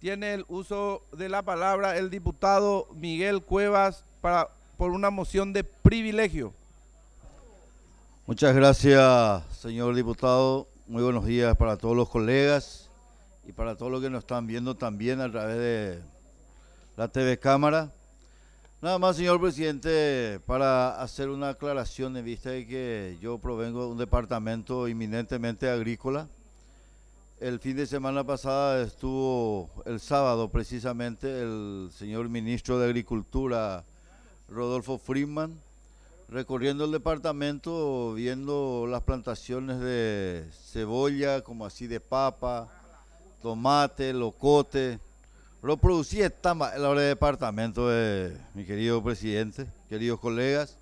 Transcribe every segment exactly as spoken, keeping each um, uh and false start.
Tiene el uso de la palabra el diputado Miguel Cuevas para, por una moción de privilegio. Muchas gracias, señor diputado. Muy buenos días para todos los colegas y para todos los que nos están viendo también a través de la T V Cámara. Nada más, señor presidente, para hacer una aclaración en vista de que yo provengo de un departamento eminentemente agrícola. El fin de semana pasada estuvo, el sábado precisamente, el señor ministro de Agricultura, Rodolfo Friedman, recorriendo el departamento, viendo las plantaciones de cebolla, como así de papa, tomate, locote. Lo producía Tama, el hora de departamento de mi querido presidente, queridos colegas.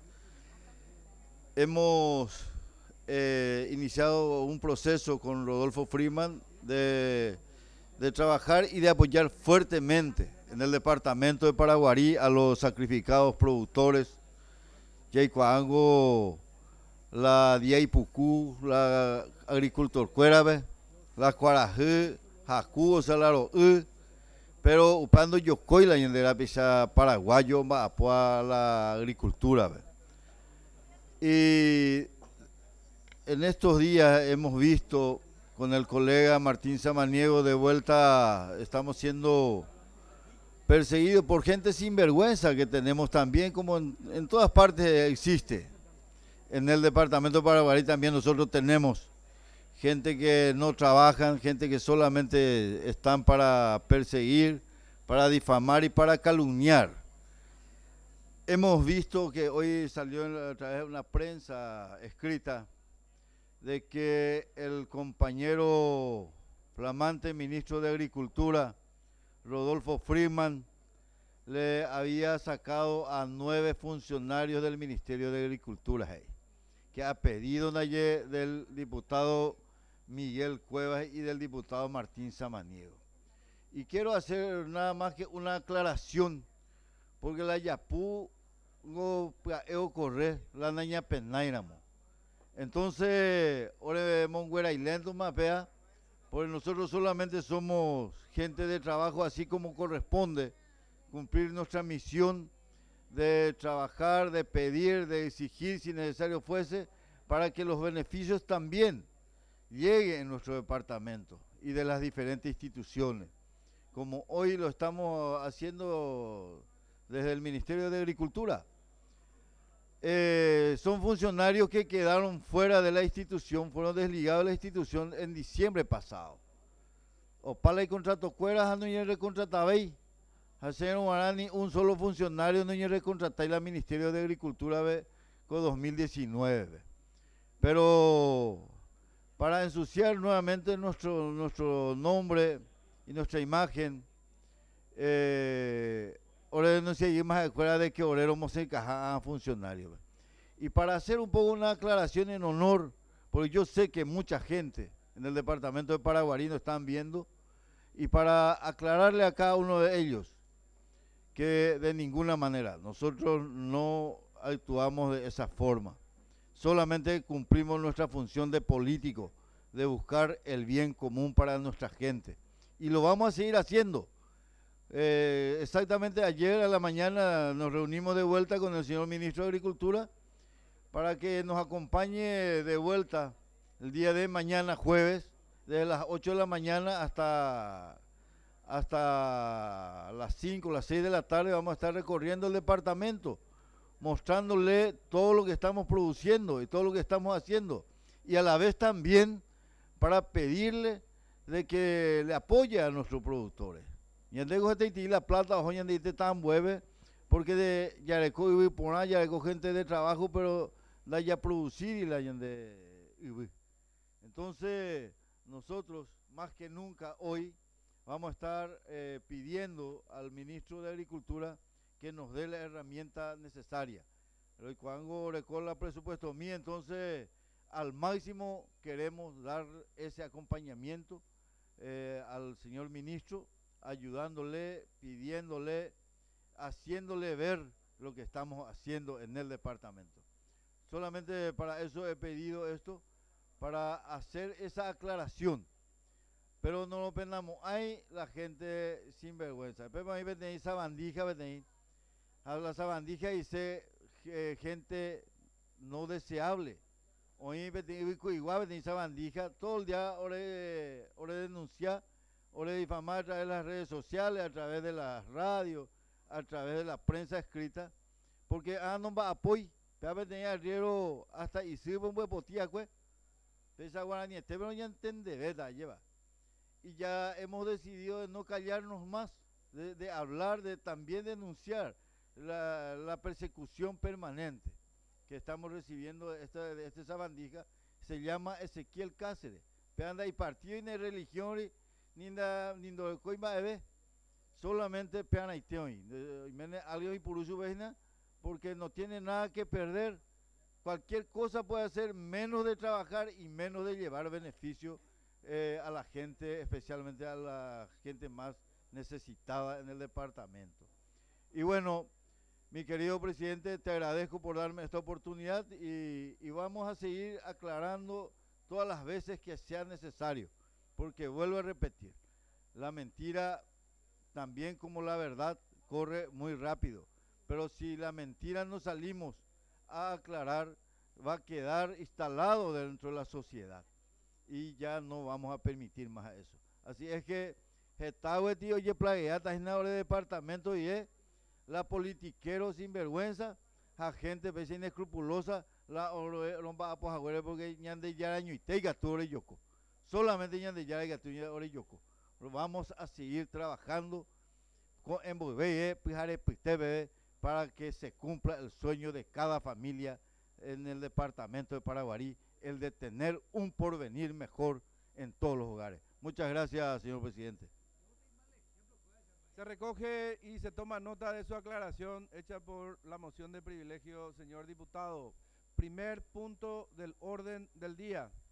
Hemos eh, iniciado un proceso con Rodolfo Friedman de, de trabajar y de apoyar fuertemente en el departamento de Paraguarí a los sacrificados productores. Yaicuango, la Diaipucú, la agricultor Cuérabe, la Cuarajú, Jacú, Salaro, U, pero upando Yocoy la yendera pisa paraguayo, apoya la agricultura. Ve. Y en estos días hemos visto con el colega Martín Samaniego de vuelta, estamos siendo perseguidos por gente sinvergüenza que tenemos también, como en, en todas partes existe. En el departamento de Paraguarí también nosotros tenemos gente que no trabajan, gente que solamente están para perseguir, para difamar y para calumniar. Hemos visto que hoy salió a través de una prensa escrita de que el compañero flamante ministro de Agricultura, Rodolfo Friedman, le había sacado a nueve funcionarios del Ministerio de Agricultura, hey, que ha pedido ayer del diputado Miguel Cuevas y del diputado Martín Samaniego. Y quiero hacer nada más que una aclaración, porque la Yapú no puedo correr, la naña penairamo. Entonces, ore monguera y lento mapea, porque nosotros solamente somos gente de trabajo así como corresponde, cumplir nuestra misión de trabajar, de pedir, de exigir si necesario fuese, para que los beneficios también lleguen en nuestro departamento y de las diferentes instituciones, como hoy lo estamos haciendo desde el Ministerio de Agricultura. Eh, son funcionarios que quedaron fuera de la institución, fueron desligados de la institución en diciembre pasado. Opala y contrato cueras, no y recontratabéis. Hacer ni un solo funcionario no y recontratáis la Ministerio de Agricultura con dos mil diecinueve. Pero para ensuciar nuevamente nuestro, nuestro nombre y nuestra imagen, eh, ahora no se más acuerda de que Orero se encaja a funcionario. Y para hacer un poco una aclaración en honor, porque yo sé que mucha gente en el departamento de Paraguarí nos están viendo, y para aclararle a cada uno de ellos que de ninguna manera nosotros no actuamos de esa forma. Solamente cumplimos nuestra función de político, de buscar el bien común para nuestra gente. Y lo vamos a seguir haciendo. Eh, exactamente ayer a la mañana nos reunimos de vuelta con el señor ministro de Agricultura para que nos acompañe de vuelta el día de mañana, jueves, desde las ocho de la mañana hasta, hasta las cinco, las seis de la tarde. Vamos a estar recorriendo el departamento, mostrándole todo lo que estamos produciendo y todo lo que estamos haciendo, y a la vez también para pedirle de que le apoye a nuestros productores. Y en la plata hoy en día tan bueve, porque de Yareco y por allá Yareco gente de trabajo, pero la ya producir y la de entonces nosotros más que nunca hoy vamos a estar eh, pidiendo al ministro de Agricultura que nos dé la herramienta necesaria. Pero cuando recorra presupuesto mío, entonces al máximo queremos dar ese acompañamiento eh, al señor ministro, ayudándole, pidiéndole, haciéndole ver lo que estamos haciendo en el departamento. Solamente para eso he pedido esto, para hacer esa aclaración. pero no lo pensamos. Hay la gente sin vergüenza. Pero ahí ven sabandija, ven habla sabandija y dice eh, gente no deseable. Hoy igual ven sabandija, todo el día ore, ore denunciar, ore difamar a través de las redes sociales, a través de las radios, a través de la prensa escrita, porque ah no va apoyo, pero tenía arriero hasta y sirve un buen potía, pues, pesa guaraní, este pero ya entiende, ¿verdad? Lleva. Y ya hemos decidido de no callarnos más, de, de hablar, de también denunciar la, la persecución permanente que estamos recibiendo de esta, de esta sabandija. Se llama Ezequiel Cáceres, pero anda y partido ni religión ni da ni do coima eve, solamente peana y teoy, algo y por su vecina, porque no tiene nada que perder. Cualquier cosa puede hacer menos de trabajar y menos de llevar beneficio eh, a la gente, especialmente a la gente más necesitada en el departamento. Y bueno, mi querido presidente, te agradezco por darme esta oportunidad y, y vamos a seguir aclarando todas las veces que sea necesario, porque vuelvo a repetir, la mentira también como la verdad corre muy rápido, pero si la mentira no salimos a aclarar, va a quedar instalado dentro de la sociedad y ya no vamos a permitir más eso. Así es que Getawe tío oye plagueata en el departamento y es la politiquero sin vergüenza, a gente pese inescrupulosa, la rompa a pojagüere porque ñande ya año y te gatore yoko. Solamente ñande ya gatore yoko. Vamos a seguir trabajando con en Bobeye, Pijare, Pitebe, para que se cumpla el sueño de cada familia en el departamento de Paraguarí, el de tener un porvenir mejor en todos los hogares. Muchas gracias, señor presidente. Se recoge y se toma nota de su aclaración hecha por la moción de privilegio, señor diputado. Primer punto del orden del día.